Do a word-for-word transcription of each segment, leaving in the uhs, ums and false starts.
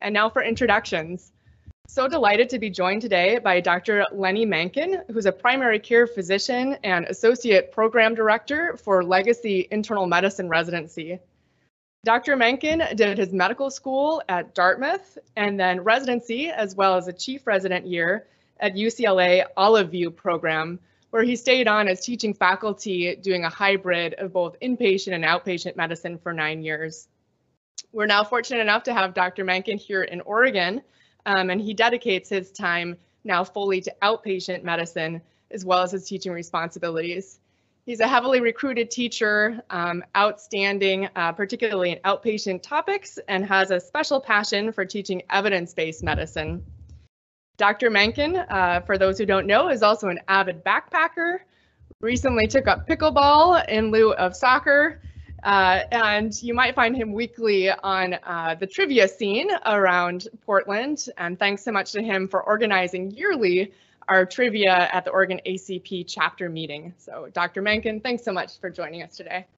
And now for introductions. So delighted to be joined today by Doctor Lenny Mankin, who's a primary care physician and associate program director for Legacy Internal Medicine Residency. Doctor Mankin did his medical school at Dartmouth and then residency as well as a chief resident year at U C L A Olive View program, where he stayed on as teaching faculty doing a hybrid of both inpatient and outpatient medicine for nine years. We're now fortunate enough to have Doctor Mankin here in Oregon, um, and he dedicates his time now fully to outpatient medicine as well as his teaching responsibilities. He's a heavily recruited teacher, um, outstanding, uh, particularly in outpatient topics, and has a special passion for teaching evidence-based medicine. Doctor Mankin, uh, for those who don't know, is also an avid backpacker, recently took up pickleball in lieu of soccer, uh, and you might find him weekly on uh, the trivia scene around Portland, and thanks so much to him for organizing yearly our trivia at the Oregon A C P chapter meeting. So Doctor Mankin, thanks so much for joining us today.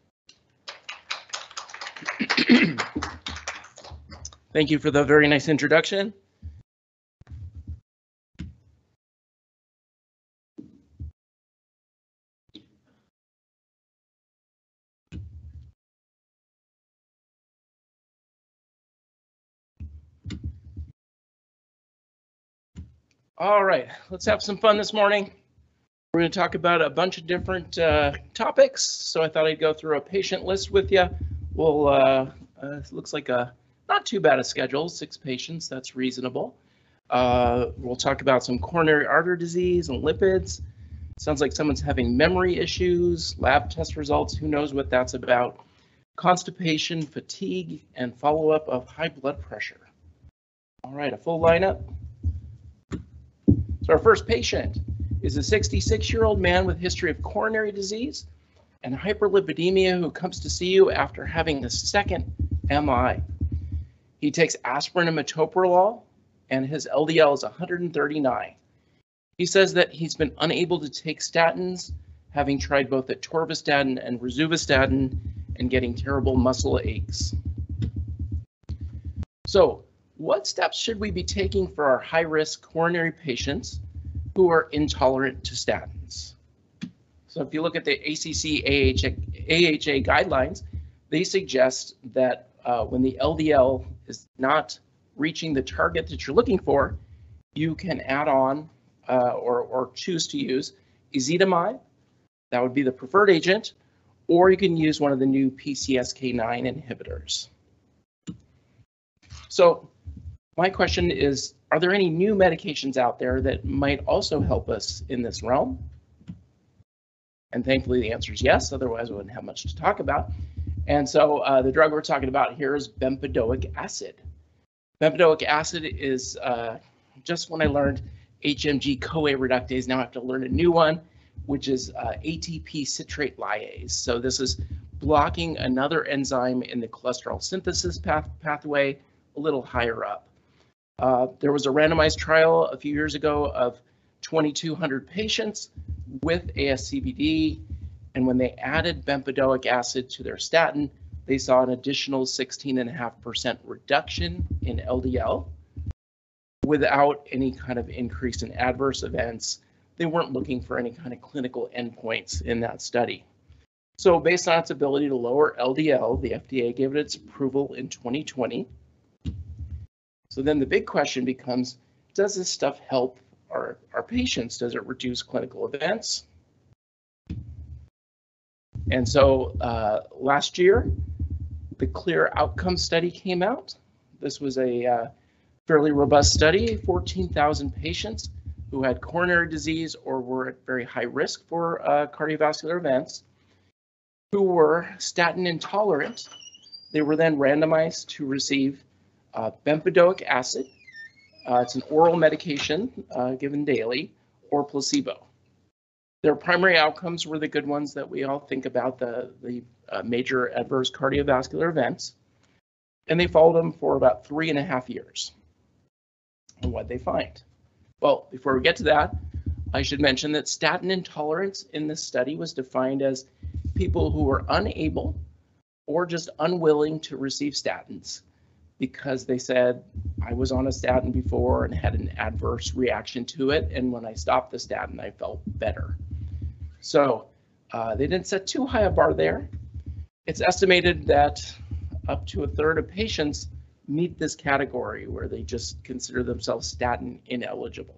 Thank you for the very nice introduction. All right, let's have some fun this morning. We're going to talk about a bunch of different uh, topics, so I thought I'd go through a patient list with you. We'll, uh, uh, looks like a not too bad a schedule, six patients, that's reasonable. Uh, we'll talk about some coronary artery disease and lipids. Sounds like someone's having memory issues, lab test results, who knows what that's about. Constipation, fatigue, and follow-up of high blood pressure. All right, a full lineup. So our first patient is a sixty-six-year-old man with history of coronary disease and hyperlipidemia who comes to see you after having the second M I. He takes aspirin and metoprolol, and his L D L is one hundred thirty-nine. He says that he's been unable to take statins, having tried both atorvastatin and rosuvastatin, and getting terrible muscle aches. So, what steps should we be taking for our high-risk coronary patients who are intolerant to statins? So if you look at the A C C A H A guidelines, they suggest that uh, when the L D L is not reaching the target that you're looking for, you can add on uh, or, or choose to use ezetimibe, that would be the preferred agent, or you can use one of the new P C S K nine inhibitors. So my question is, are there any new medications out there that might also help us in this realm? And thankfully the answer is yes, otherwise we wouldn't have much to talk about. And so uh, the drug we're talking about here is bempedoic acid. Bempedoic acid is, uh, just when I learned H M G-CoA reductase, now I have to learn a new one, which is uh, A T P citrate lyase. So this is blocking another enzyme in the cholesterol synthesis path pathway a little higher up. Uh, there was a randomized trial a few years ago of twenty-two hundred patients with A S C V D, and when they added bempedoic acid to their statin, they saw an additional sixteen point five percent reduction in L D L without any kind of increase in adverse events. They weren't looking for any kind of clinical endpoints in that study. So based on its ability to lower L D L, the F D A gave it its approval in twenty twenty. So then the big question becomes, does this stuff help our, our patients? Does it reduce clinical events? And so uh, last year, the CLEAR Outcome study came out. This was a uh, fairly robust study, fourteen thousand patients who had coronary disease or were at very high risk for uh, cardiovascular events, who were statin intolerant. They were then randomized to receive Uh, bempedoic acid, uh, it's an oral medication uh, given daily, or placebo. Their primary outcomes were the good ones that we all think about, the, the uh, major adverse cardiovascular events, and they followed them for about three and a half years. And what'd they find? Well, before we get to that, I should mention that statin intolerance in this study was defined as people who were unable or just unwilling to receive statins because they said I was on a statin before and had an adverse reaction to it, and when I stopped the statin, I felt better. So uh, they didn't set too high a bar there. It's estimated that up to a third of patients meet this category where they just consider themselves statin ineligible.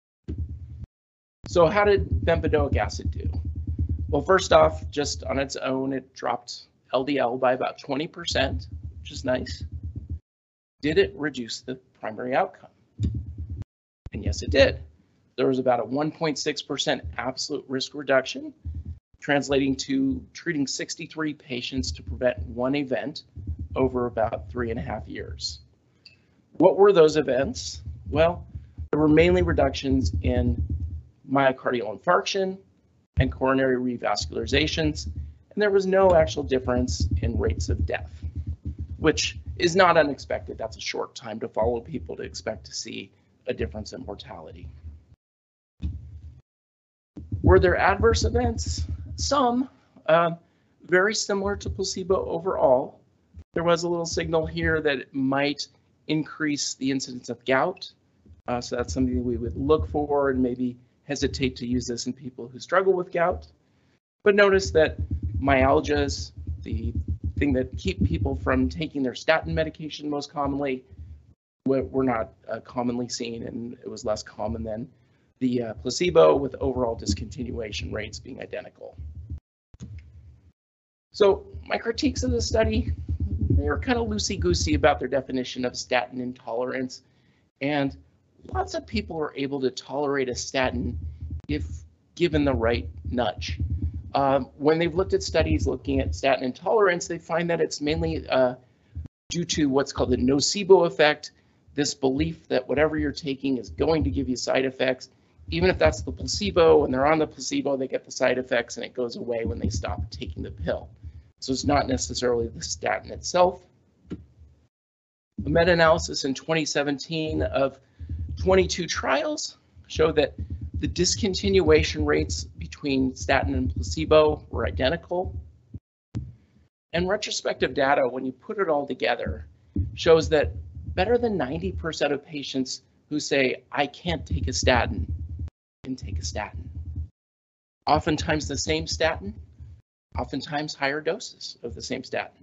So how did bempedoic acid do? Well, first off, just on its own, it dropped L D L by about twenty percent, which is nice. Did it reduce the primary outcome? And yes, it did. There was about a one point six percent absolute risk reduction, translating to treating sixty-three patients to prevent one event over about three and a half years. What were those events? Well, there were mainly reductions in myocardial infarction and coronary revascularizations, and there was no actual difference in rates of death, which is not unexpected. That's a short time to follow people to expect to see a difference in mortality. Were there adverse events? Some, uh, very similar to placebo overall. There was a little signal here that it might increase the incidence of gout. Uh, so that's something we would look for and maybe hesitate to use this in people who struggle with gout. But notice that myalgias, the thing that keep people from taking their statin medication most commonly, were not uh, commonly seen, and it was less common than the uh, placebo, with overall discontinuation rates being identical. So my critiques of the study, they were kind of loosey-goosey about their definition of statin intolerance, and lots of people are able to tolerate a statin if given the right nudge. Um, when they've looked at studies looking at statin intolerance, they find that it's mainly uh, due to what's called the nocebo effect, this belief that whatever you're taking is going to give you side effects. Even if that's the placebo and they're on the placebo, they get the side effects and it goes away when they stop taking the pill. So it's not necessarily the statin itself. A meta-analysis in twenty seventeen of twenty-two trials showed that the discontinuation rates between statin and placebo were identical. And retrospective data, when you put it all together, shows that better than ninety percent of patients who say, I can't take a statin, can take a statin. Oftentimes the same statin, oftentimes higher doses of the same statin.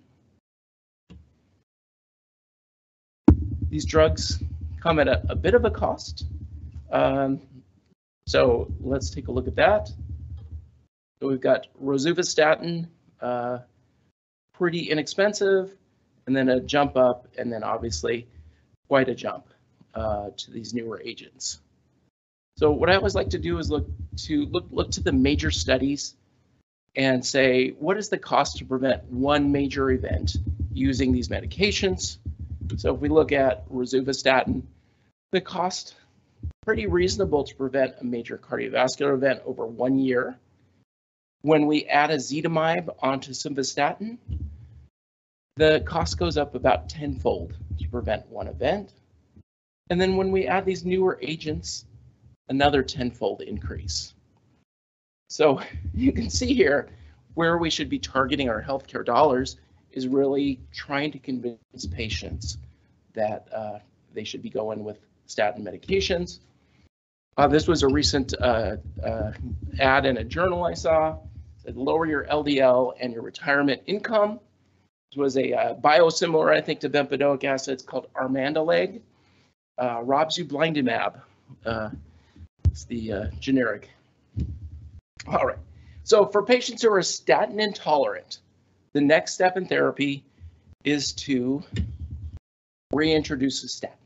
These drugs come at a, a bit of a cost. Um, so let's take a look at that. So we've got rosuvastatin, uh, pretty inexpensive, and then a jump up, and then obviously quite a jump uh, to these newer agents. So what I always like to do is look to look look to the major studies and say, what is the cost to prevent one major event using these medications? So if we look at rosuvastatin, the cost pretty reasonable to prevent a major cardiovascular event over one year. When we add ezetimibe onto simvastatin, the cost goes up about tenfold to prevent one event. And then when we add these newer agents, another tenfold increase. So you can see here where we should be targeting our healthcare dollars is really trying to convince patients that uh, they should be going with statin medications. Uh, this was a recent uh, uh, ad in a journal I saw that lower your L D L and your retirement income. This was a uh, biosimilar, I think, to bempedoic acid. It's called Armandaleg. Uh, Robzublindomab. Uh, it's the uh, generic. All right. So for patients who are statin intolerant, the next step in therapy is to reintroduce a statin.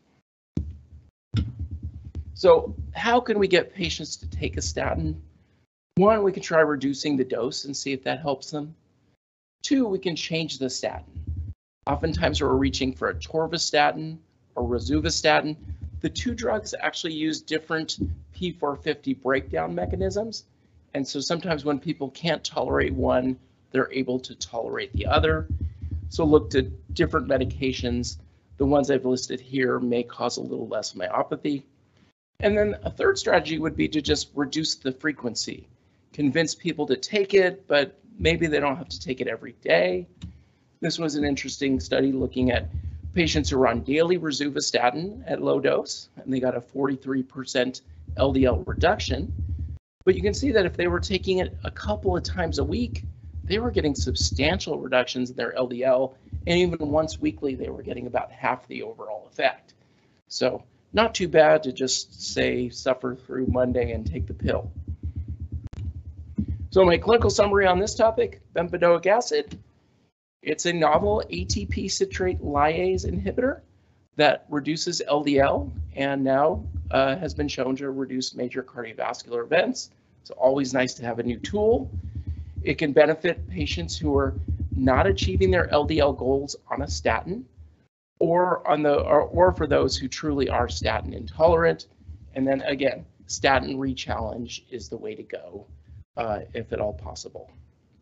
So how can we get patients to take a statin? One, we can try reducing the dose and see if that helps them. Two, we can change the statin. Oftentimes we're reaching for a atorvastatin or rosuvastatin. The two drugs actually use different P four fifty breakdown mechanisms. And so sometimes when people can't tolerate one, they're able to tolerate the other. So look to different medications. The ones I've listed here may cause a little less myopathy. And then a third strategy would be to just reduce the frequency. Convince people to take it, but maybe they don't have to take it every day. This was an interesting study looking at patients who were on daily rosuvastatin at low dose, and they got a forty-three percent L D L reduction. But you can see that if they were taking it a couple of times a week, they were getting substantial reductions in their L D L, and even once weekly, they were getting about half the overall effect. So not too bad to just say suffer through Monday and take the pill. So my clinical summary on this topic, bempedoic acid, it's a novel A T P citrate lyase inhibitor that reduces L D L and now uh, has been shown to reduce major cardiovascular events. So always nice to have a new tool. It can benefit patients who are not achieving their L D L goals on a statin, or on the or, or for those who truly are statin intolerant. And then again, statin rechallenge is the way to go, uh, if at all possible.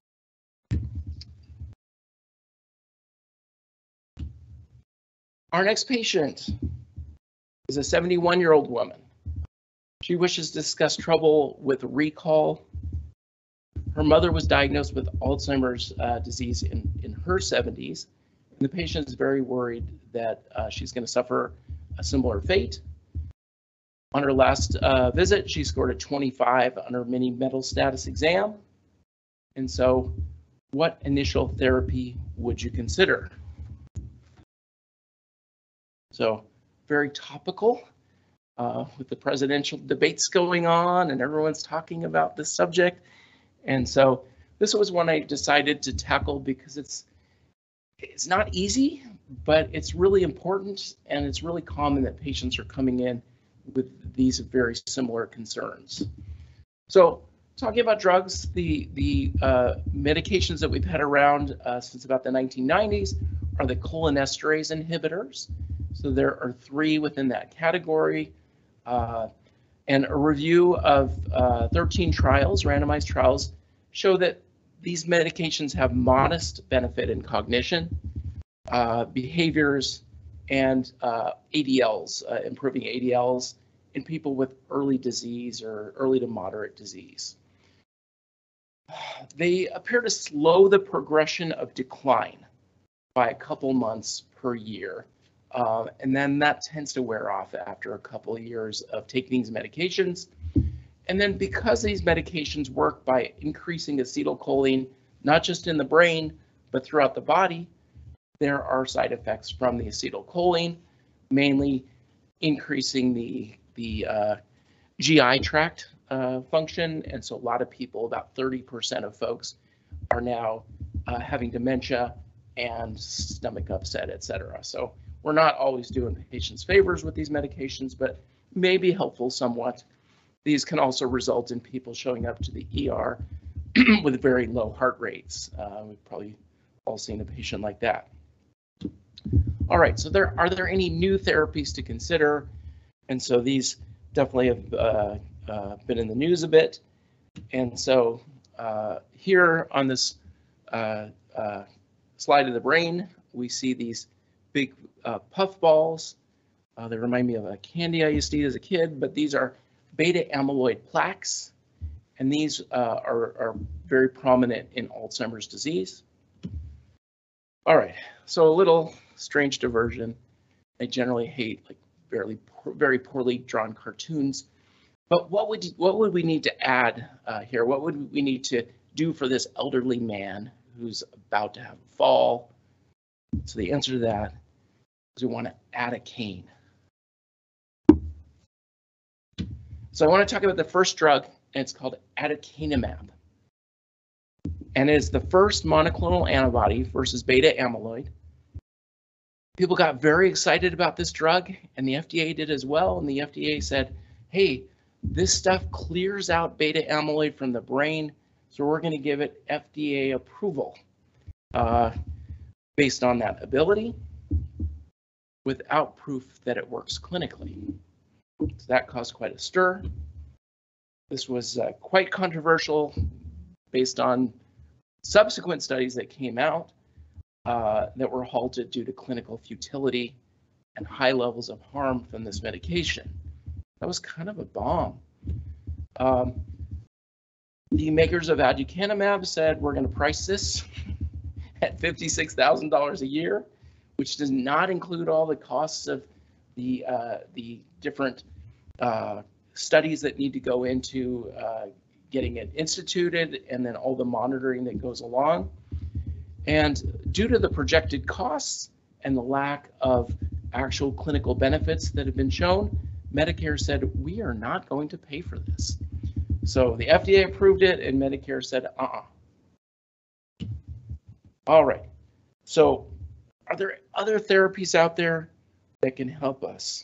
Our next patient is a seventy-one-year-old woman. She wishes to discuss trouble with recall. Her mother was diagnosed with Alzheimer's uh, disease in, in her seventies, and the patient is very worried that uh, she's going to suffer a similar fate. On her last uh, visit, she scored a twenty-five on her mini mental status exam. And so, what initial therapy would you consider? So, very topical uh, with the presidential debates going on, and everyone's talking about this subject. And so this was one I decided to tackle because it's it's not easy, but it's really important, and it's really common that patients are coming in with these very similar concerns. So talking about drugs, the, the uh, medications that we've had around uh, since about the nineteen nineties are the cholinesterase inhibitors. So there are three within that category. Uh, and a review of uh, thirteen trials, randomized trials, show that these medications have modest benefit in cognition, uh, behaviors, and uh, A D Ls, uh, improving A D Ls in people with early disease or early to moderate disease. They appear to slow the progression of decline by a couple months per year. Uh, and then that tends to wear off after a couple of years of taking these medications. And then because these medications work by increasing acetylcholine, not just in the brain, but throughout the body, there are side effects from the acetylcholine, mainly increasing the, the uh, G I tract uh, function. And so a lot of people, about thirty percent of folks, are now uh, having dementia and stomach upset, et cetera. So we're not always doing patients favors with these medications, but may be helpful somewhat. These can also result in people showing up to the E R with very low heart rates. Uh, we've probably all seen a patient like that. All right, so there are there any new therapies to consider? And so these definitely have uh, uh, been in the news a bit. And so uh, here on this uh, uh, slide of the brain, we see these big uh, puff balls. Uh, they remind me of a candy I used to eat as a kid, but these are beta amyloid plaques, and these uh, are, are very prominent in Alzheimer's disease. All right, so a little strange diversion. I generally hate like very, very poorly drawn cartoons, but what would what would we need to add uh, here? What would we need to do for this elderly man who's about to have a fall? So the answer to that is we want to add a cane. So I want to talk about the first drug, and it's called aducanumab. And it is the first monoclonal antibody versus beta amyloid. People got very excited about this drug, and the F D A did as well. And the F D A said, hey, this stuff clears out beta amyloid from the brain, so we're going to give it F D A approval uh, based on that ability, without proof that it works clinically. So that caused quite a stir. This was uh, quite controversial based on subsequent studies that came out uh, that were halted due to clinical futility and high levels of harm from this medication. That was kind of a bomb. Um, the makers of aducanumab said, we're going to price this at fifty-six thousand dollars a year, which does not include all the costs of the, uh, the different uh, studies that need to go into uh, getting it instituted, and then all the monitoring that goes along. And due to the projected costs and the lack of actual clinical benefits that have been shown, Medicare said, we are not going to pay for this. So the F D A approved it, and Medicare said, uh-uh. All right, so are there other therapies out there that can help us?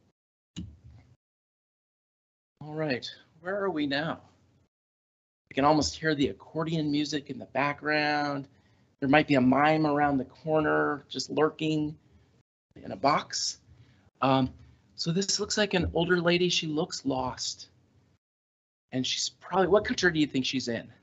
All right, where are we now? You can almost hear the accordion music in the background. There might be a mime around the corner, just lurking in a box. Um, so this looks like an older lady. She looks lost. And she's probably, what country do you think she's in?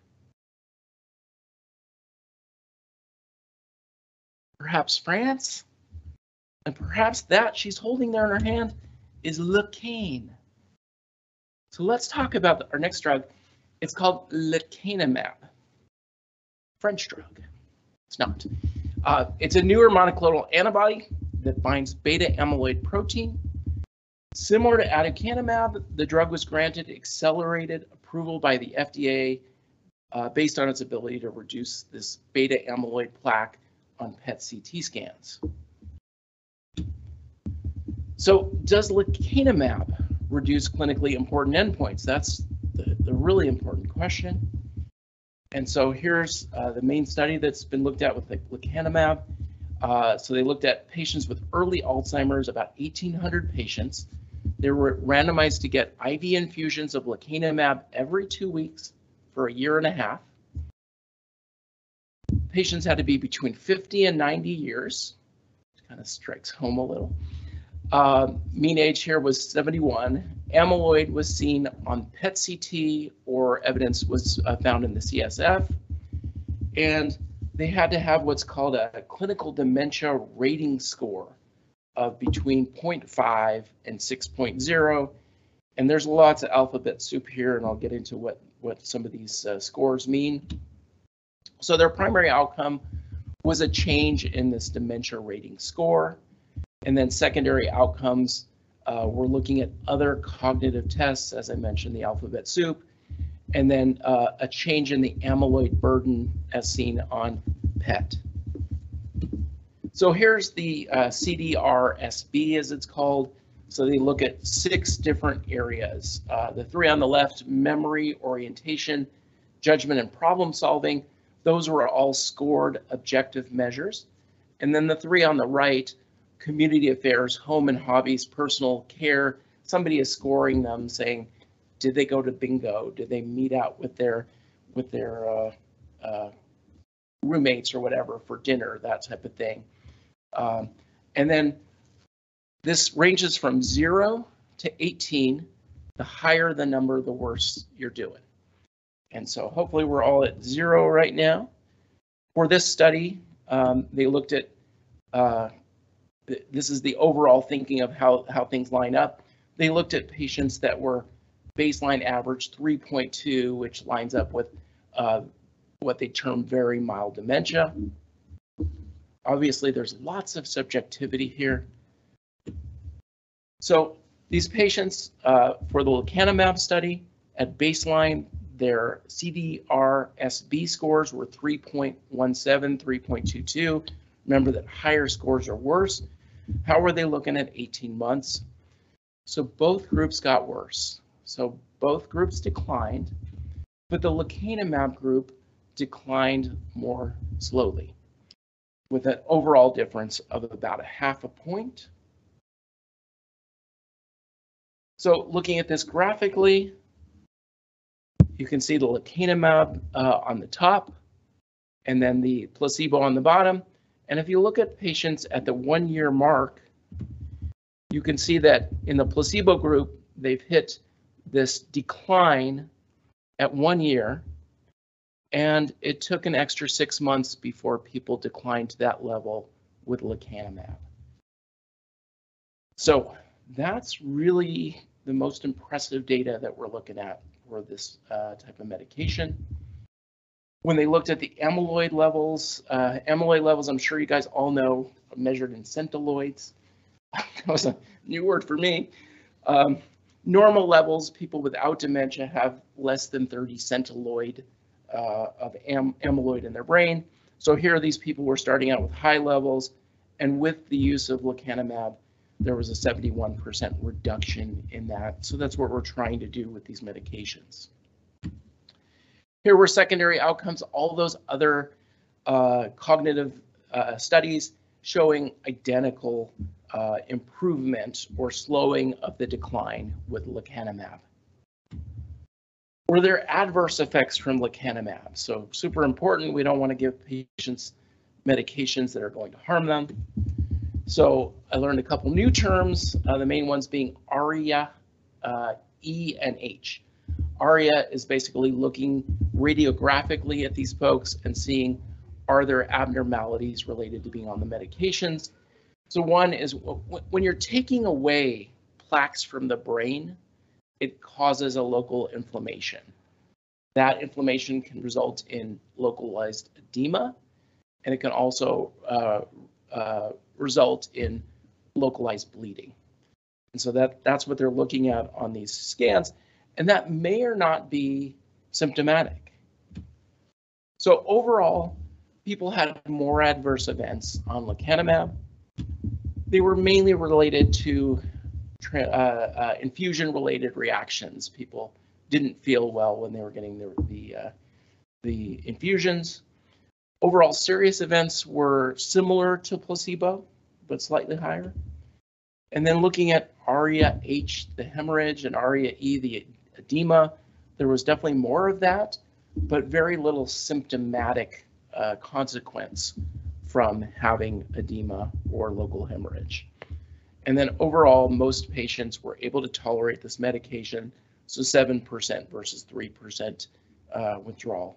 Perhaps France? And perhaps that she's holding there in her hand is Lecaine. So let's talk about our next drug. It's called lecanemab, French drug. It's not. Uh, it's a newer monoclonal antibody that binds beta amyloid protein. Similar to aducanumab, the drug was granted accelerated approval by the F D A uh, based on its ability to reduce this beta amyloid plaque on P E T C T scans. So does lecanemab reduce clinically important endpoints? That's the, the really important question. And so here's uh, the main study that's been looked at with the lecanemab. Uh, so they looked at patients with early Alzheimer's, about eighteen hundred patients. They were randomized to get I V infusions of lecanemab every two weeks for a year and a half. Patients had to be between fifty and ninety years, which kind of strikes home a little. Uh, mean age here was seventy-one. Amyloid was seen on P E T C T, or evidence was uh, found in the C S F. And they had to have what's called a clinical dementia rating score of between zero point five and six point zero. And there's lots of alphabet soup here, and I'll get into what, what some of these uh, scores mean. So their primary outcome was a change in this dementia rating score. And then secondary outcomes, uh, we're looking at other cognitive tests, as I mentioned, the alphabet soup, and then uh, a change in the amyloid burden as seen on P E T. So here's the uh, C D R S B, as it's called. So they look at six different areas. Uh, the three on the left, memory, orientation, judgment, and problem solving, those were all scored objective measures. And then the three on the right, community affairs, home and hobbies, personal care, somebody is scoring them, saying, did they go to bingo? Did they meet out with their with their uh, uh, roommates or whatever for dinner, that type of thing. Um, and then this ranges from zero to eighteen. The higher the number, the worse you're doing. And so hopefully we're all at zero right now. For this study, um, they looked at, uh, th this is the overall thinking of how, how things line up. They looked at patients that were baseline average three point two, which lines up with uh, what they term very mild dementia. Obviously, there's lots of subjectivity here. So these patients uh, for the lecanemab study at baseline, their C D R S B scores were three point one seven, three point two two. Remember that higher scores are worse. How were they looking at eighteen months? So both groups got worse. So both groups declined, but the lecanemab group declined more slowly, with an overall difference of about a half a point. So looking at this graphically, you can see the lecanemab uh, on the top, and then the placebo on the bottom. And if you look at patients at the one year mark, you can see that in the placebo group, they've hit this decline at one year, and it took an extra six months before people declined to that level with lecanemab. So that's really the most impressive data that we're looking at for this uh, type of medication. When they looked at the amyloid levels, uh, amyloid levels, I'm sure you guys all know, are measured in centiloids. That was a new word for me. Um, normal levels, people without dementia have less than thirty centiloid uh, of am amyloid in their brain. So here these people were starting out with high levels, and with the use of lecanemab, there was a seventy-one percent reduction in that. So that's what we're trying to do with these medications. Here were secondary outcomes, all those other uh, cognitive uh, studies showing identical uh, improvement or slowing of the decline with lecanemab. Were there adverse effects from lecanemab? So super important, we don't want to give patients medications that are going to harm them. So I learned a couple new terms, uh, the main ones being ARIA, uh, E and H. ARIA is basically looking radiographically at these folks and seeing, are there abnormalities related to being on the medications? So one is when you're taking away plaques from the brain, it causes a local inflammation. That inflammation can result in localized edema, and it can also uh, uh, result in localized bleeding. And so that, that's what they're looking at on these scans, and that may or not be symptomatic. So overall, people had more adverse events on lecanemab. They were mainly related to uh, uh, infusion-related reactions. People didn't feel well when they were getting the, the, uh, the infusions. Overall serious events were similar to placebo, but slightly higher. And then looking at ARIA H, the hemorrhage, and ARIA E, the edema, there was definitely more of that, but very little symptomatic uh, consequence from having edema or local hemorrhage. And then overall, most patients were able to tolerate this medication, so seven percent versus three percent uh, withdrawal.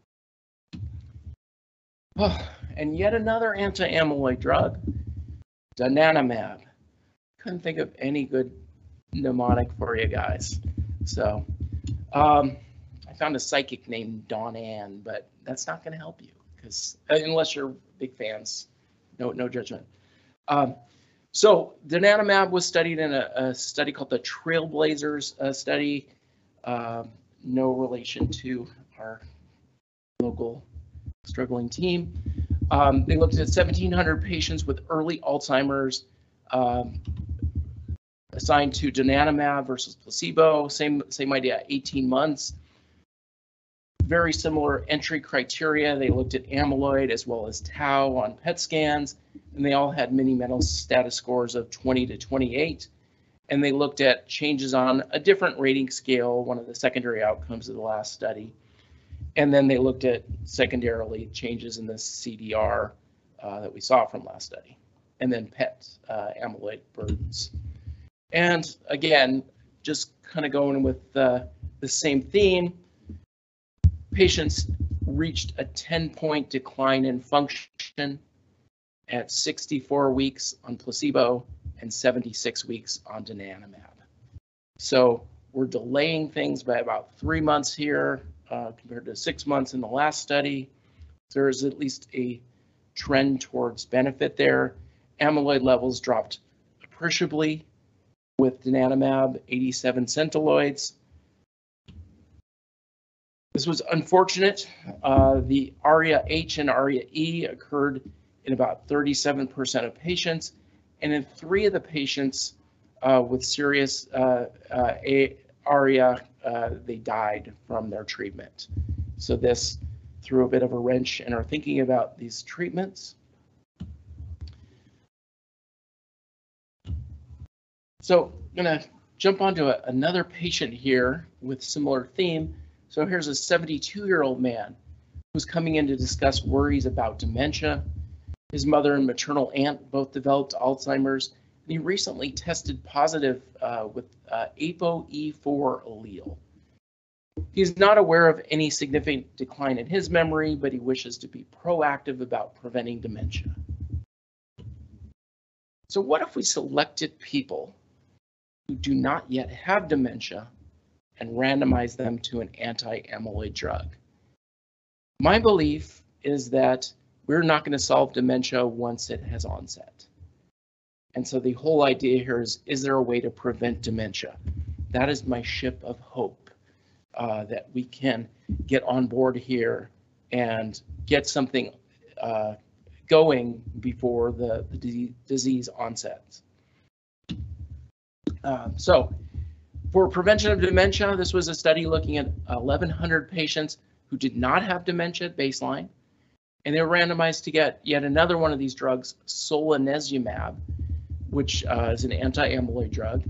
Oh, and yet another anti-amyloid drug, donanemab. Couldn't think of any good mnemonic for you guys. So um, I found a psychic named Dawn Ann, but that's not going to help you because unless you're big fans, no, no judgment. Um, so donanemab was studied in a, a study called the Trailblazers uh, study. Uh, no relation to our local struggling team. Um, they looked at seventeen hundred patients with early Alzheimer's um, assigned to donanemab versus placebo. Same same idea, eighteen months. Very similar entry criteria. They looked at amyloid as well as tau on P E T scans, and they all had mini mental status scores of twenty to twenty-eight. And they looked at changes on a different rating scale, one of the secondary outcomes of the last study. And then they looked at secondarily changes in the C D R uh, that we saw from last study, and then P E T uh, amyloid burdens. And again, just kind of going with uh, the same theme, patients reached a ten point decline in function at sixty-four weeks on placebo and seventy-six weeks on donanemab. So we're delaying things by about three months here uh, compared to six months in the last study. There is at least a trend towards benefit there. Amyloid levels dropped appreciably with donanemab, eighty-seven centiloids. This was unfortunate. Uh, the ARIA H and ARIA E occurred in about thirty-seven percent of patients, and in three of the patients uh, with serious uh, uh, ARIA, uh, they died from their treatment. So this threw a bit of a wrench in our thinking about these treatments. So I'm gonna jump onto a, another patient here with similar theme. So here's a seventy-two-year-old man who's coming in to discuss worries about dementia. His mother and maternal aunt both developed Alzheimer's, and he recently tested positive uh, with uh, A P O E four allele. He's not aware of any significant decline in his memory, but he wishes to be proactive about preventing dementia. So what if we selected people who do not yet have dementia and randomize them to an anti-amyloid drug? My belief is that we're not going to solve dementia once it has onset. And so the whole idea here is, is there a way to prevent dementia? That is my ship of hope, uh, that we can get on board here and get something uh, going before the, the disease onsets. Um, so for prevention of dementia, this was a study looking at eleven hundred patients who did not have dementia at baseline, and they were randomized to get yet another one of these drugs, solanezumab, which uh, is an anti-amyloid drug.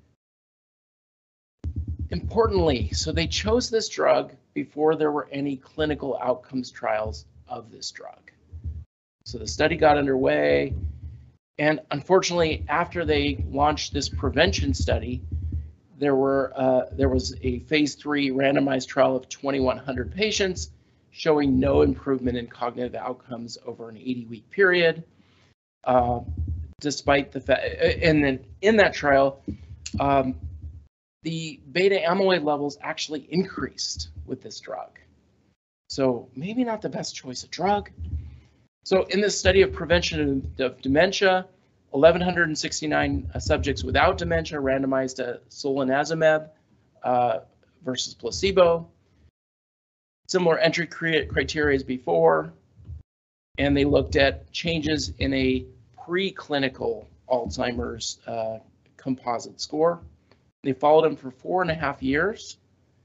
Importantly, so they chose this drug before there were any clinical outcomes trials of this drug. So the study got underway, and unfortunately, after they launched this prevention study, there were uh, there was a phase three randomized trial of twenty-one hundred patients showing no improvement in cognitive outcomes over an eighty week period. Uh, despite the fact, and then in that trial, um, the beta amyloid levels actually increased with this drug. So maybe not the best choice of drug. So in this study of prevention of dementia, eleven sixty-nine uh, subjects without dementia randomized to solanezumab uh, versus placebo. Similar entry criteria as before, and they looked at changes in a preclinical Alzheimer's uh, composite score. They followed them for four and a half years.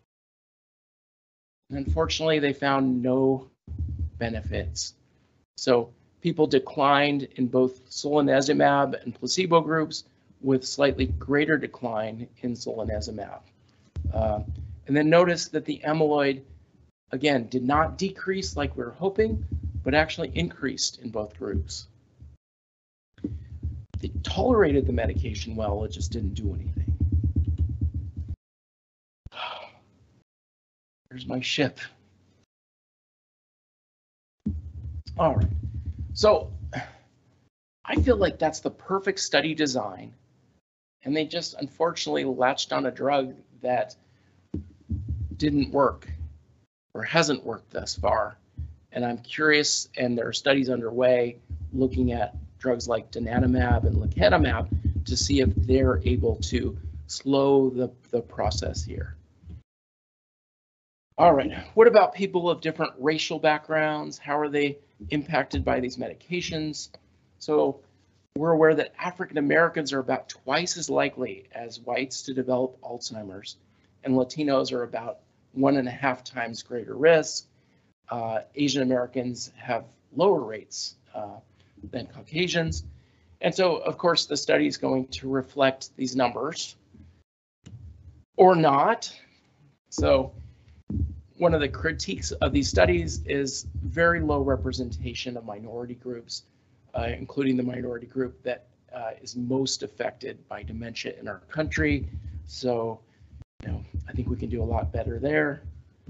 And unfortunately, they found no benefits. So people declined in both solanezumab and placebo groups, with slightly greater decline in solanezumab. Uh, and then notice that the amyloid, again, did not decrease like we were hoping, but actually increased in both groups. They tolerated the medication well, it just didn't do anything. Here's my ship. All right, so I feel like that's the perfect study design, and they just unfortunately latched on a drug that didn't work or hasn't worked thus far. And I'm curious, and there are studies underway looking at drugs like donanemab and lecanemab to see if they're able to slow the, the process here. All right, what about people of different racial backgrounds? How are they impacted by these medications? So we're aware that African Americans are about twice as likely as whites to develop Alzheimer's, and Latinos are about one and a half times greater risk. Uh, Asian Americans have lower rates uh, than Caucasians. And so, of course, the study is going to reflect these numbers or not. So one of the critiques of these studies is very low representation of minority groups, uh, including the minority group that uh, is most affected by dementia in our country. So, you know, I think we can do a lot better there.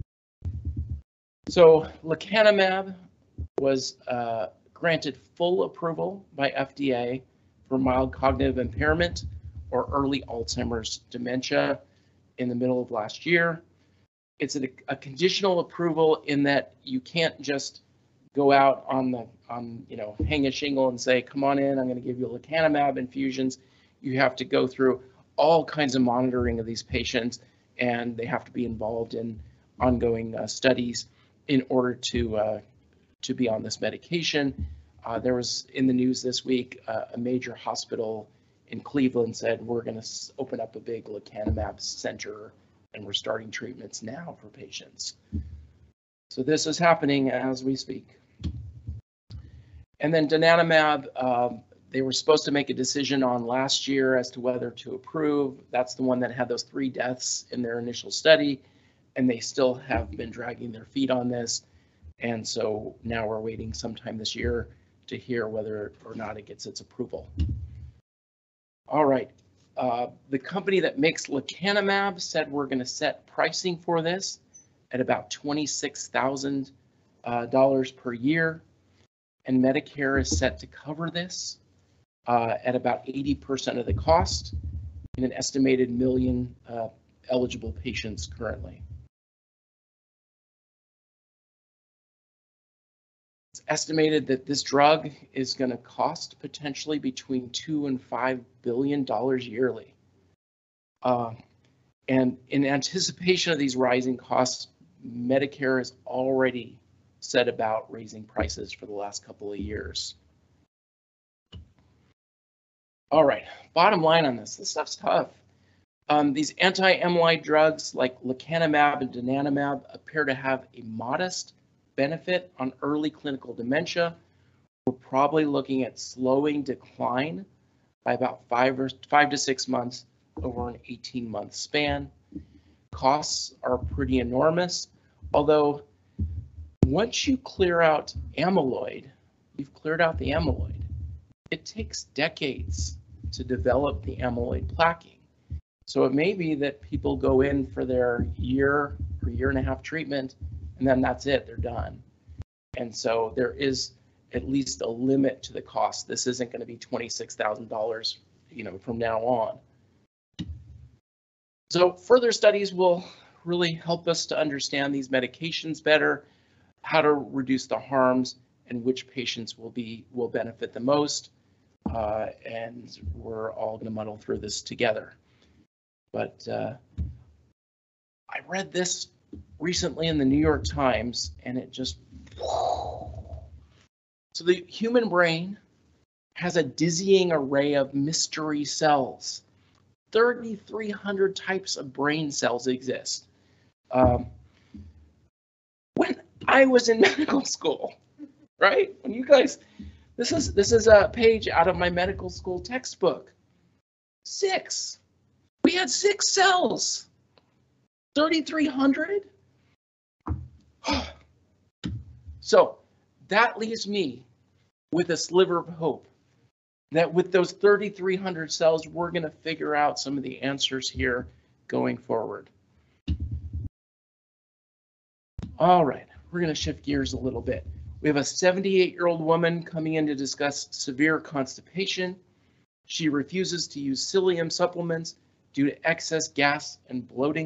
So lecanemab was uh, granted full approval by F D A for mild cognitive impairment or early Alzheimer's dementia in the middle of last year. It's a, a conditional approval in that you can't just go out on the, on, you know, hang a shingle and say, come on in, I'm going to give you lecanemab infusions. You have to go through all kinds of monitoring of these patients, and they have to be involved in ongoing uh, studies in order to uh, to be on this medication. Uh, there was in the news this week, uh, a major hospital in Cleveland said, we're going to open up a big lecanemab center, and we're starting treatments now for patients. So this is happening as we speak. And then donanemab, um, they were supposed to make a decision on last year as to whether to approve. That's the one that had those three deaths in their initial study, and they still have been dragging their feet on this. And so now we're waiting sometime this year to hear whether or not it gets its approval. All right, uh, the company that makes lecanemab said we're going to set pricing for this at about twenty-six thousand dollars uh, per year, and Medicare is set to cover this uh, at about eighty percent of the cost in an estimated million uh, eligible patients currently. estimated that this drug is going to cost potentially between two and five billion dollars yearly. Uh, and in anticipation of these rising costs, Medicare has already set about raising prices for the last couple of years. All right, bottom line on this, this stuff's tough. Um, these anti-amyloid drugs like lecanemab and donanemab appear to have a modest benefit on early clinical dementia. We're probably looking at slowing decline by about five or five to six months over an eighteen month span. Costs are pretty enormous, although once you clear out amyloid, you've cleared out the amyloid. It takes decades to develop the amyloid plaquing. So it may be that people go in for their year or year and a half treatment, and then that's it, they're done. And so there is at least a limit to the cost. This isn't going to be twenty-six thousand dollars, you know, from now on. So further studies will really help us to understand these medications better, how to reduce the harms, and which patients will be will benefit the most. Uh, and we're all going to muddle through this together. But uh, I read this recently in the New York Times, and it just, so the human brain has a dizzying array of mystery cells. thirty-three hundred types of brain cells exist. Um, when I was in medical school, right? When you guys, this is this is a page out of my medical school textbook. Six. We had six cells. thirty-three hundred. So that leaves me with a sliver of hope that with those thirty-three hundred cells, we're going to figure out some of the answers here going forward. All right, we're going to shift gears a little bit. We have a seventy-eight-year-old woman coming in to discuss severe constipation. She refuses to use psyllium supplements due to excess gas and bloating.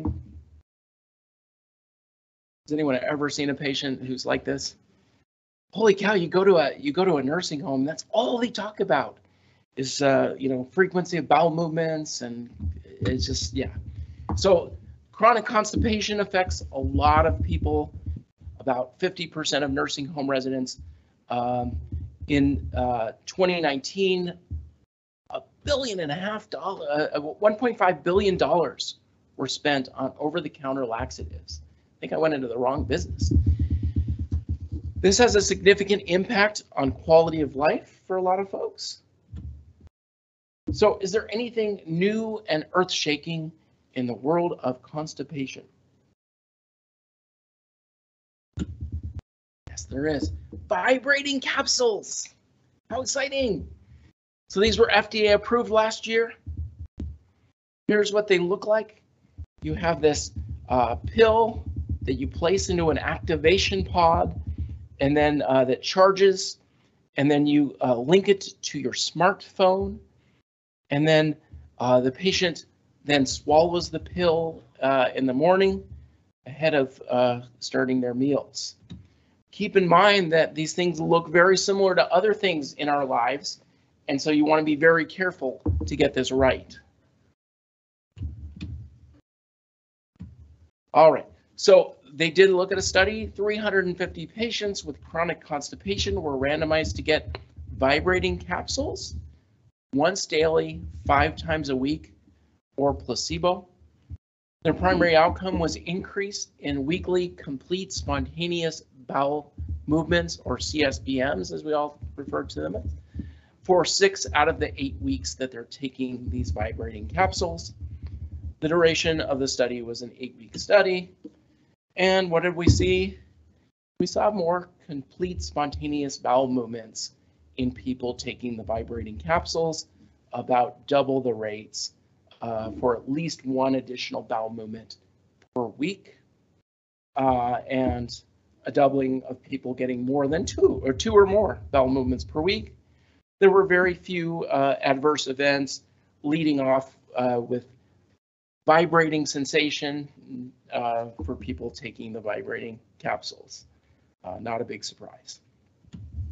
Has anyone ever seen a patient who's like this? Holy cow, you go to a you go to a nursing home, that's all they talk about is uh, you know, frequency of bowel movements, and it's just, yeah. So chronic constipation affects a lot of people, about fifty percent of nursing home residents. Um, in uh, twenty nineteen, a billion and a half dollar, uh, one point five billion dollars were spent on over-the-counter laxatives. I think I went into the wrong business. This has a significant impact on quality of life for a lot of folks. So is there anything new and earth-shaking in the world of constipation? Yes, there is. Vibrating capsules. How exciting. So these were F D A approved last year. Here's what they look like. You have this uh, pill that you place into an activation pod, and then uh, that charges, and then you uh, link it to your smartphone, and then uh, the patient then swallows the pill uh, in the morning ahead of uh, starting their meals. Keep in mind that these things look very similar to other things in our lives, and so you want to be very careful to get this right. All right, so they did look at a study. three hundred fifty patients with chronic constipation were randomized to get vibrating capsules once daily, five times a week, or placebo. Their primary outcome was increase in weekly complete spontaneous bowel movements, or C S B Ms, as we all refer to them as, for six out of the eight weeks that they're taking these vibrating capsules. The duration of the study was an eight-week study. And what did we see? We saw more complete spontaneous bowel movements in people taking the vibrating capsules, about double the rates uh, for at least one additional bowel movement per week, uh, and a doubling of people getting more than two or two or more bowel movements per week. There were very few uh, adverse events, leading off uh, with vibrating sensation uh, for people taking the vibrating capsules. Uh, not a big surprise.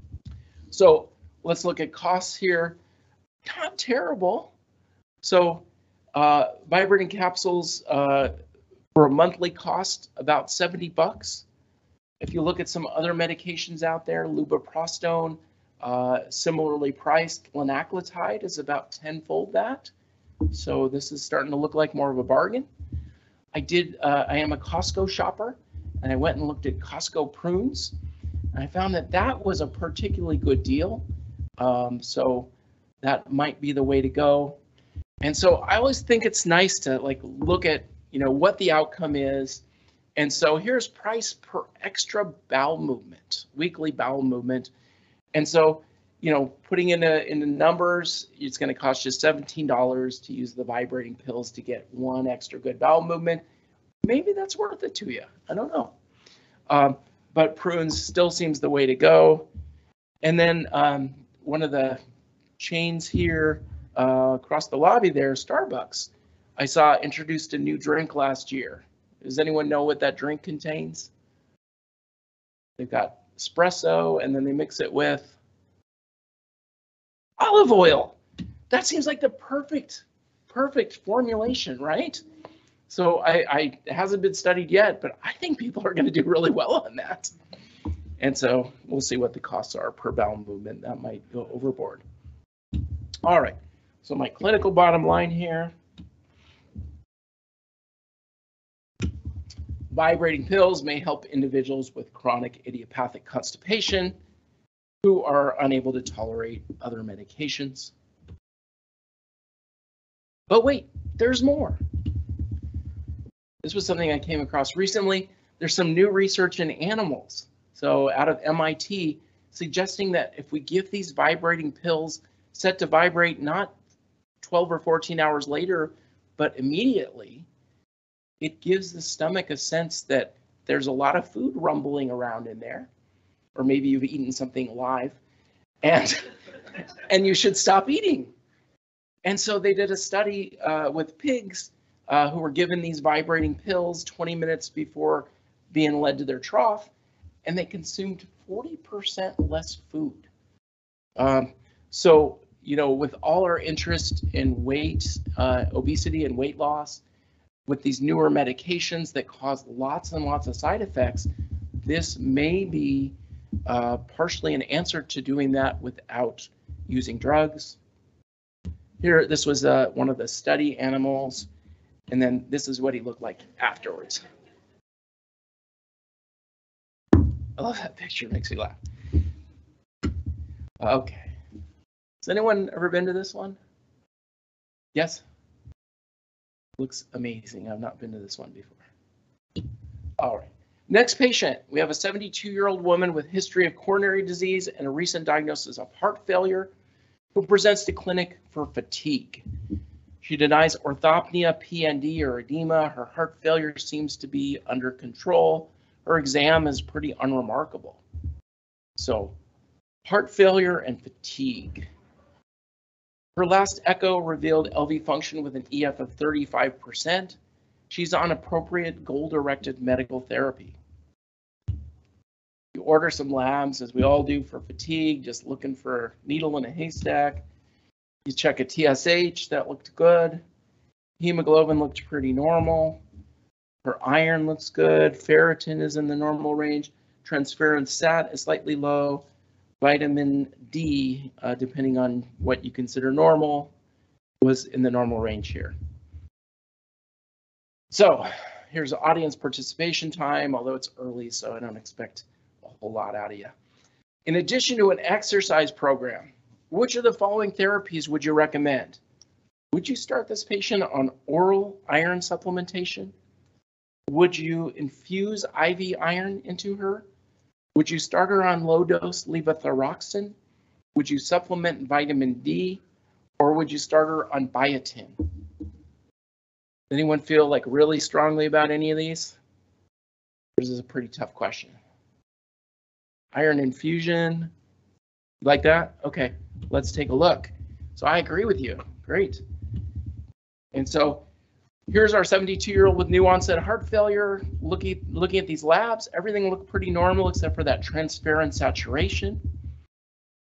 So let's look at costs here. Not terrible. So uh, vibrating capsules uh, for a monthly cost about seventy bucks. If you look at some other medications out there, lubiprostone, uh, similarly priced, linaclotide is about tenfold that. So this is starting to look like more of a bargain. I did. Uh, I am a Costco shopper, and I went and looked at Costco prunes. And I found that that was a particularly good deal. Um, so that might be the way to go. And so I always think it's nice to like look at, you know, what the outcome is. And so here's price per extra bowel movement, weekly bowel movement. And so, you know, putting in a, in the numbers, it's going to cost you seventeen dollars to use the vibrating pills to get one extra good bowel movement. Maybe that's worth it to you. I don't know. Um, but prunes still seems the way to go. And then um, one of the chains here uh, across the lobby there, Starbucks, I saw introduced a new drink last year. Does anyone know what that drink contains? They've got espresso and then they mix it with olive oil. That seems like the perfect, perfect formulation, right? So I, I it hasn't been studied yet, but I think people are going to do really well on that. And so we'll see what the costs are per bowel movement. That might go overboard. All right, so my clinical bottom line here. Vibrating pills may help individuals with chronic idiopathic constipation who are unable to tolerate other medications. But wait, there's more. This was something I came across recently. There's some new research in animals. So out of M I T, suggesting that if we give these vibrating pills set to vibrate not twelve or fourteen hours later, but immediately, it gives the stomach a sense that there's a lot of food rumbling around in there, or maybe you've eaten something live, and and you should stop eating. And so they did a study uh, with pigs uh, who were given these vibrating pills twenty minutes before being led to their trough, and they consumed forty percent less food. Um, so, you know, with all our interest in weight, uh, obesity and weight loss, with these newer medications that cause lots and lots of side effects, this may be uh, partially an answer to doing that without using drugs. Here, this was uh, one of the study animals, and then this is what he looked like afterwards. I love that picture, it makes me laugh. Okay. Has anyone ever been to this one? Yes? Looks amazing. I've not been to this one before. All right. Next patient, we have a seventy-two-year-old woman with history of coronary disease and a recent diagnosis of heart failure who presents to clinic for fatigue. She denies orthopnea, P N D, or edema. Her heart failure seems to be under control. Her exam is pretty unremarkable. So, heart failure and fatigue. Her last echo revealed L V function with an E F of thirty-five percent. She's on appropriate goal-directed medical therapy. You order some labs, as we all do for fatigue, just looking for a needle in a haystack. You check a T S H, that looked good. Hemoglobin looked pretty normal. Her iron looks good. Ferritin is in the normal range. Transferrin sat is slightly low. Vitamin D, uh, depending on what you consider normal, was in the normal range here. So here's audience participation time, although it's early, so I don't expect a whole lot out of you. In addition to an exercise program, which of the following therapies would you recommend? Would you start this patient on oral iron supplementation? Would you infuse I V iron into her? Would you start her on low-dose levothyroxine? Would you supplement vitamin D? Or would you start her on biotin? Anyone feel like really strongly about any of these? This is a pretty tough question. Iron infusion, like that? Okay, let's take a look. So I agree with you, great. And so here's our seventy-two-year-old with new onset heart failure. Looking, looking at these labs, everything looked pretty normal except for that transferrin saturation.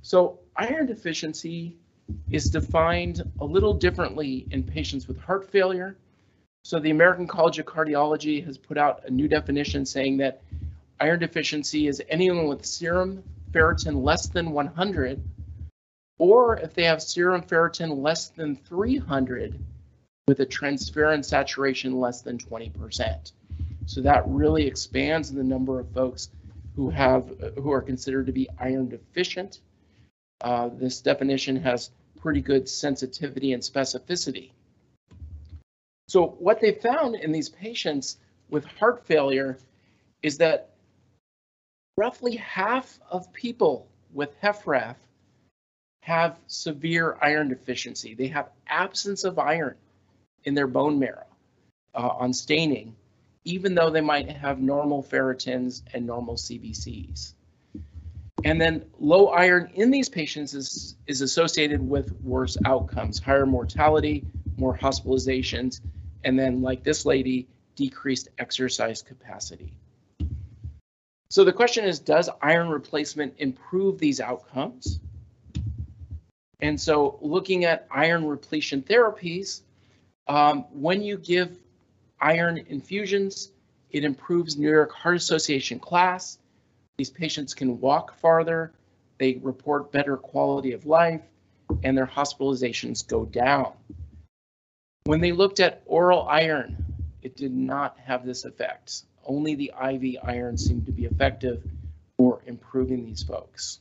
So iron deficiency is defined a little differently in patients with heart failure. So the American College of Cardiology has put out a new definition saying that iron deficiency is anyone with serum ferritin less than one hundred, or if they have serum ferritin less than three hundred with a transferrin saturation less than twenty percent. So that really expands the number of folks who have who are considered to be iron deficient. Uh, this definition has pretty good sensitivity and specificity. So what they found in these patients with heart failure is that roughly half of people with H F ref have severe iron deficiency. They have absence of iron in their bone marrow uh, on staining, even though they might have normal ferritins and normal C B Cs. And then low iron in these patients is, is associated with worse outcomes, higher mortality, more hospitalizations, and then, like this lady, decreased exercise capacity. So the question is, does iron replacement improve these outcomes? And so looking at iron repletion therapies, um, when you give iron infusions, it improves New York Heart Association class. These patients can walk farther, they report better quality of life, and their hospitalizations go down. When they looked at oral iron, it did not have this effect. Only the I V iron seemed to be effective for improving these folks.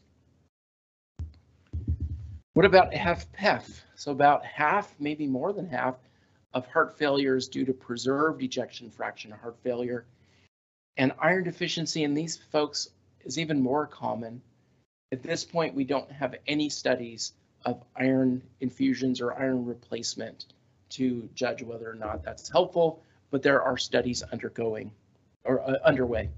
What about H F P E F? So about half, maybe more than half, of heart failure is due to preserved ejection fraction heart failure. And iron deficiency in these folks is even more common. At this point, we don't have any studies of iron infusions or iron replacement to judge whether or not that's helpful, but there are studies undergoing or uh, underway.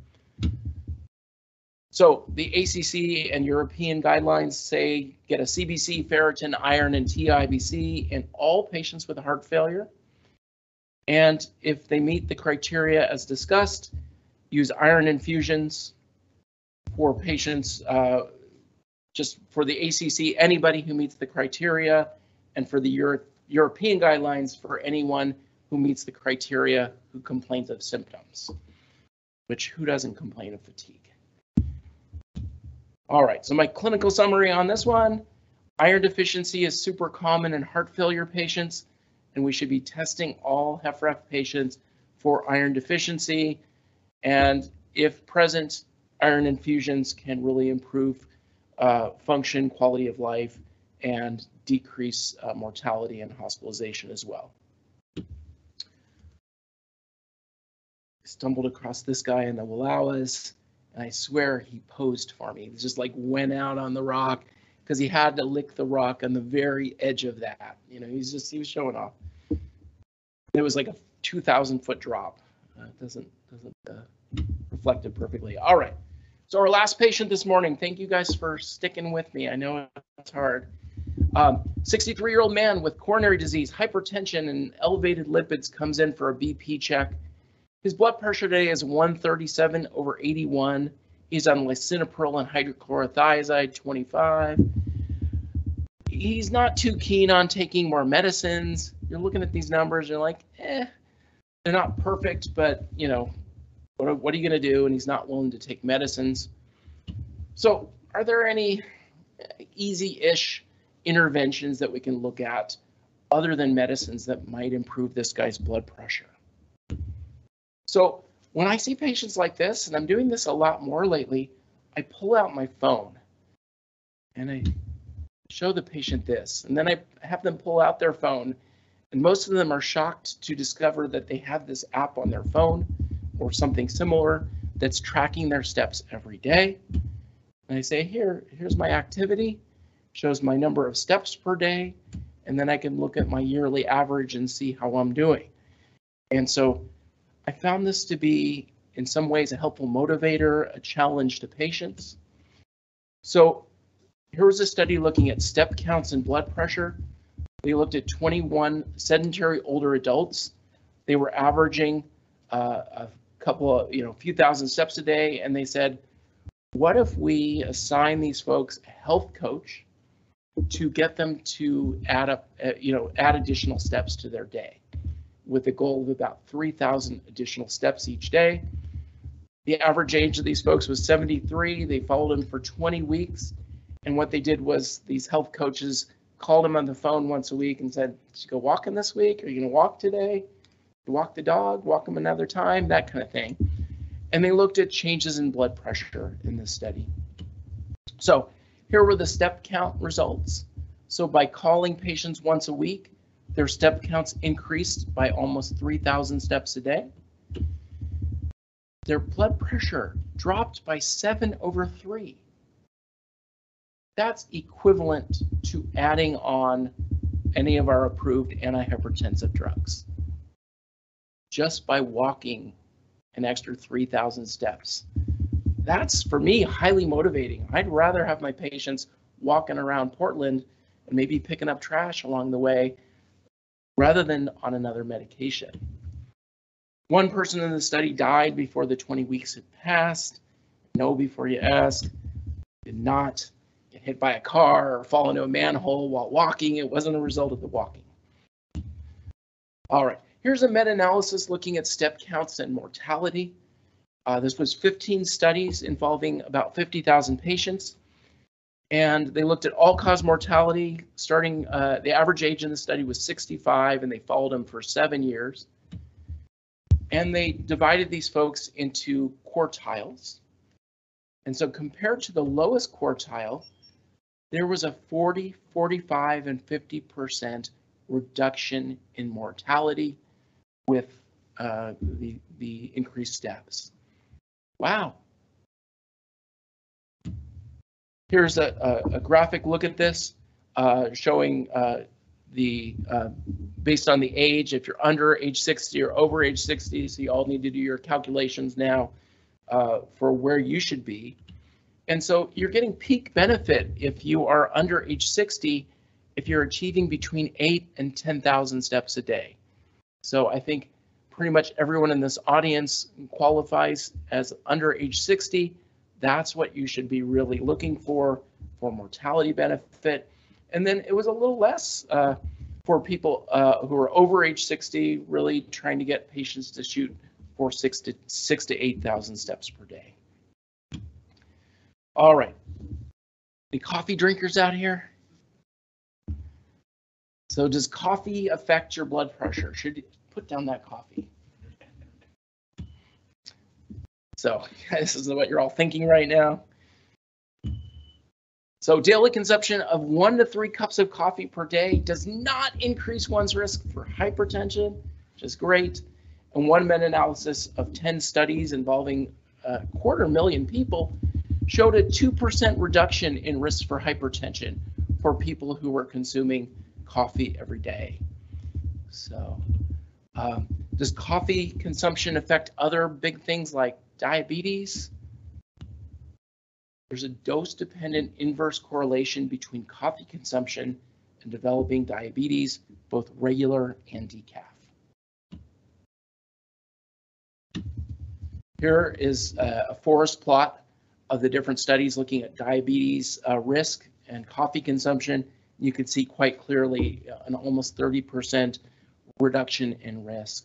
So the A C C and European guidelines say get a C B C, ferritin, iron, and T I B C in all patients with heart failure. And if they meet the criteria as discussed, use iron infusions for patients, uh, just for the A C C, anybody who meets the criteria, and for the Euro European guidelines for anyone who meets the criteria who complains of symptoms, which who doesn't complain of fatigue? All right, so my clinical summary on this one, iron deficiency is super common in heart failure patients, and we should be testing all H F ref patients for iron deficiency. And if present, iron infusions can really improve uh, function, quality of life, and decrease uh, mortality and hospitalization as well. Stumbled across this guy in the Wallowas, and I swear he posed for me. He just like went out on the rock because he had to lick the rock on the very edge of that. You know, he's just, he was showing off. It was like a two thousand foot drop. Uh, it doesn't, doesn't uh, reflect it perfectly. All right. So our last patient this morning, thank you guys for sticking with me. I know it's hard. Um, sixty-three-year-old man with coronary disease, hypertension, and elevated lipids comes in for a B P check. His blood pressure today is one thirty-seven over eighty-one. He's on lisinopril and hydrochlorothiazide twenty-five. He's not too keen on taking more medicines. You're looking at these numbers, you're like, eh, they're not perfect, but you know, what are, what are you going to do? And he's not willing to take medicines. So are there any easy-ish interventions that we can look at other than medicines that might improve this guy's blood pressure? So when I see patients like this, and I'm doing this a lot more lately, I pull out my phone and I show the patient this, and then I have them pull out their phone, and most of them are shocked to discover that they have this app on their phone or something similar that's tracking their steps every day. And I say, here, here's my activity, shows my number of steps per day, and then I can look at my yearly average and see how I'm doing. And so I found this to be, in some ways, a helpful motivator, a challenge to patients. So here was a study looking at step counts and blood pressure. They looked at twenty-one sedentary older adults. They were averaging uh, a couple of, you know, a few thousand steps a day, and they said, What if we assign these folks a health coach to get them to add up, uh, you know, add additional steps to their day, with a goal of about three thousand additional steps each day. The average age of these folks was seventy-three. They followed them for twenty weeks. And what they did was these health coaches called them on the phone once a week and said, did you go walking this week? Are you going to walk today? Walk the dog, walk them another time, that kind of thing. And they looked at changes in blood pressure in this study. So here were the step count results. So by calling patients once a week, their step counts increased by almost three thousand steps a day. Their blood pressure dropped by seven over three. That's equivalent to adding on any of our approved antihypertensive drugs, just by walking an extra three thousand steps. That's, for me, highly motivating. I'd rather have my patients walking around Portland and maybe picking up trash along the way rather than on another medication. One person in the study died before the twenty weeks had passed. No before you ask. Did not get hit by a car or fall into a manhole while walking. It wasn't a result of the walking. All right, here's a meta-analysis looking at step counts and mortality. Uh, this was fifteen studies involving about fifty thousand patients. And they looked at all-cause mortality, starting, uh, the average age in the study was sixty-five, and they followed them for seven years. And they divided these folks into quartiles. And so compared to the lowest quartile, there was a forty, forty-five, and fifty percent reduction in mortality with uh, the, the increased steps. Wow. Here's a, a, a graphic look at this, uh, showing uh, the, uh, based on the age, if you're under age sixty or over age sixty, so you all need to do your calculations now uh, for where you should be. And so you're getting peak benefit if you are under age sixty, if you're achieving between eight and ten thousand steps a day. So I think pretty much everyone in this audience qualifies as under age sixty. That's what you should be really looking for, for mortality benefit. And then it was a little less uh, for people uh, who are over age sixty, really trying to get patients to shoot for six to six to eight thousand steps per day. All right, any coffee drinkers out here? So does coffee affect your blood pressure? Should you put down that coffee? So this is what you're all thinking right now. So daily consumption of one to three cups of coffee per day does not increase one's risk for hypertension, which is great. And one meta-analysis of ten studies involving a quarter million people showed a two percent reduction in risk for hypertension for people who were consuming coffee every day. So um, does coffee consumption affect other big things like diabetes? There's a dose-dependent inverse correlation between coffee consumption and developing diabetes, both regular and decaf. Here is a forest plot of the different studies looking at diabetes uh, risk and coffee consumption. You can see quite clearly an almost thirty percent reduction in risk.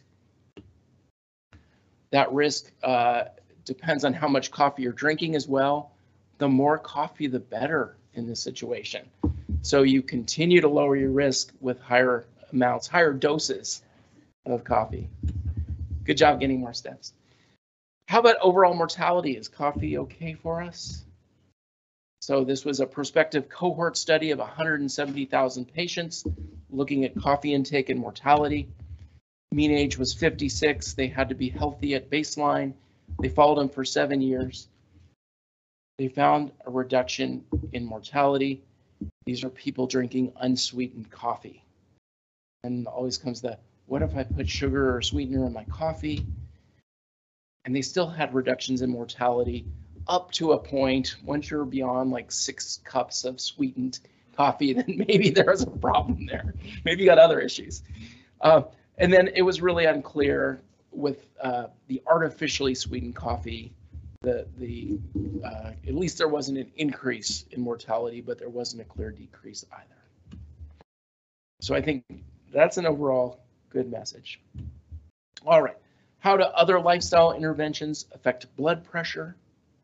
That risk uh, depends on how much coffee you're drinking as well. The more coffee, the better in this situation. So you continue to lower your risk with higher amounts, higher doses of coffee. Good job getting more steps. How about overall mortality? Is coffee okay for us? So this was a prospective cohort study of one hundred seventy thousand patients looking at coffee intake and mortality. Mean age was fifty-six. They had to be healthy at baseline. They followed them for seven years. They found a reduction in mortality. These are people drinking unsweetened coffee. And always comes the, what if I put sugar or sweetener in my coffee? And they still had reductions in mortality up to a point. Once you're beyond like six cups of sweetened coffee, then maybe there's a problem there. Maybe you got other issues. Uh, and then it was really unclear with uh, the artificially sweetened coffee the, the uh, at least there wasn't an increase in mortality, but there wasn't a clear decrease either. So I think that's an overall good message. All right, how do other lifestyle interventions affect blood pressure?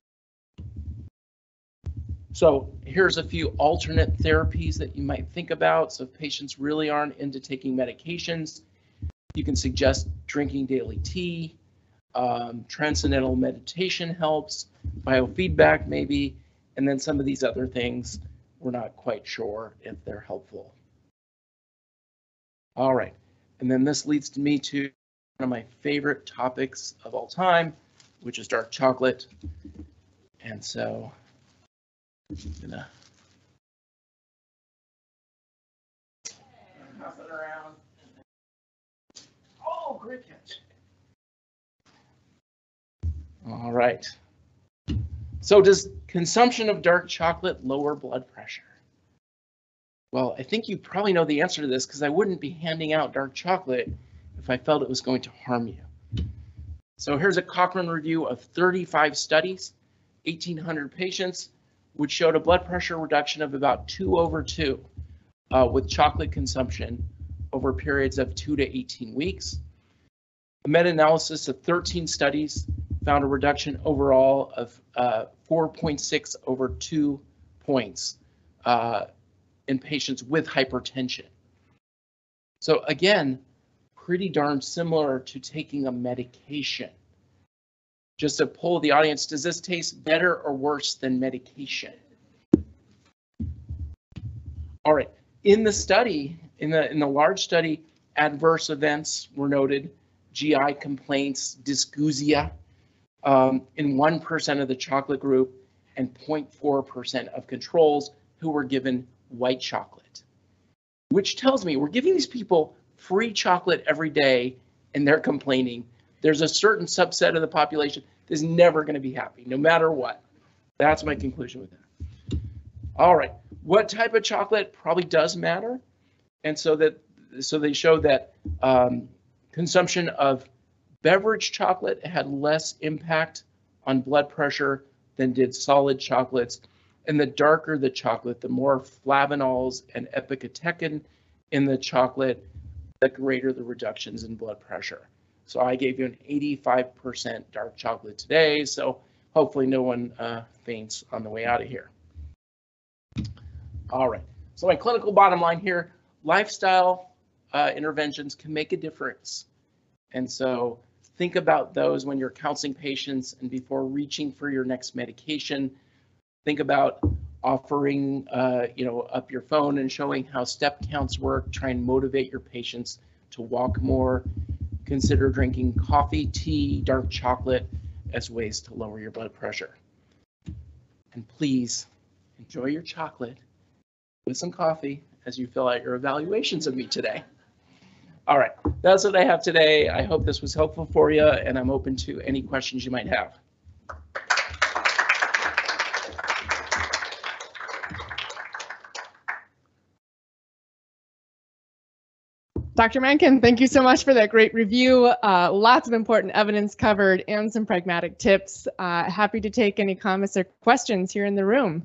So here's a few alternate therapies that you might think about. So if patients really aren't into taking medications, you can suggest drinking daily tea, um, transcendental meditation helps, biofeedback maybe, and then some of these other things, we're not quite sure if they're helpful. All right, and then this leads to me to one of my favorite topics of all time, which is dark chocolate. And so I'm gonna pass it around. Oh, great catch. All right. So does consumption of dark chocolate lower blood pressure? Well, I think you probably know the answer to this because I wouldn't be handing out dark chocolate if I felt it was going to harm you. So here's a Cochrane review of thirty-five studies, eighteen hundred patients, which showed a blood pressure reduction of about two over two uh, with chocolate consumption over periods of two to eighteen weeks. A meta-analysis of thirteen studies found a reduction overall of uh, four point six over two points uh, in patients with hypertension. So again, pretty darn similar to taking a medication. Just to poll the audience, does this taste better or worse than medication? All right, in the study, in the, in the large study, adverse events were noted, G I complaints, dysgeusia, um, in one percent of the chocolate group and zero point four percent of controls who were given white chocolate, which tells me we're giving these people free chocolate every day and they're complaining. There's a certain subset of the population that's never going to be happy, no matter what. That's my conclusion with that. All right, what type of chocolate probably does matter, and so that so they showed that um, consumption of beverage chocolate had less impact on blood pressure than did solid chocolates, and the darker the chocolate, the more flavanols and epicatechin in the chocolate, the greater the reductions in blood pressure. So I gave you an eighty-five percent dark chocolate today, so hopefully no one uh, faints on the way out of here. All right, so my clinical bottom line here, lifestyle uh, interventions can make a difference. And so think about those when you're counseling patients and before reaching for your next medication. Think about offering, uh, you know, up your phone and showing how step counts work. Try and motivate your patients to walk more. Consider drinking coffee, tea, dark chocolate as ways to lower your blood pressure. And please enjoy your chocolate with some coffee as you fill out your evaluations of me today. All right, that's what I have today. I hope this was helpful for you, and I'm open to any questions you might have. Doctor Mankin, thank you so much for that great review. Uh, lots of important evidence covered and some pragmatic tips. Uh, happy to take any comments or questions here in the room.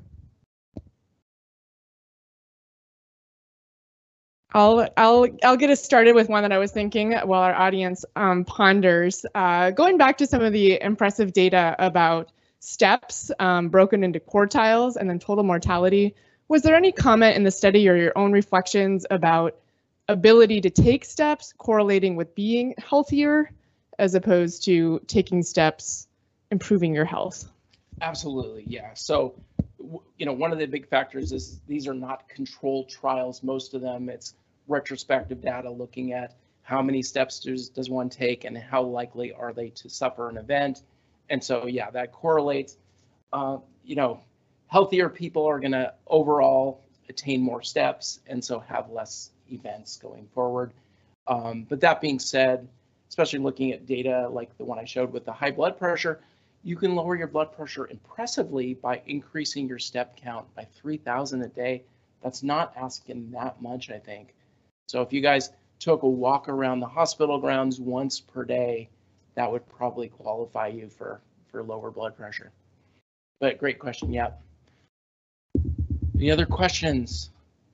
I'll, I'll, I'll get us started with one that I was thinking while our audience um, ponders. Uh, going back to some of the impressive data about steps um, broken into quartiles and then total mortality, was there any comment in the study or your own reflections about ability to take steps correlating with being healthier as opposed to taking steps improving your health? Absolutely, yeah. So, you know, one of the big factors is these are not controlled trials. Most of them, it's retrospective data looking at how many steps does, does one take and how likely are they to suffer an event. And so, yeah, that correlates. Uh, you know, healthier people are going to overall attain more steps and so have less events going forward. Um, but that being said, especially looking at data like the one I showed with the high blood pressure, you can lower your blood pressure impressively by increasing your step count by three thousand a day. That's not asking that much, I think. So if you guys took a walk around the hospital grounds once per day, that would probably qualify you for, for lower blood pressure. But great question, yeah. Any other questions?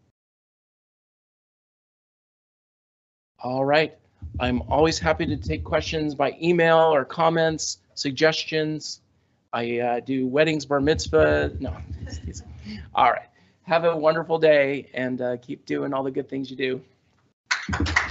All right, I'm always happy to take questions by email or comments, suggestions. I uh, do weddings, bar mitzvah. No, all right. Have a wonderful day and uh, keep doing all the good things you do.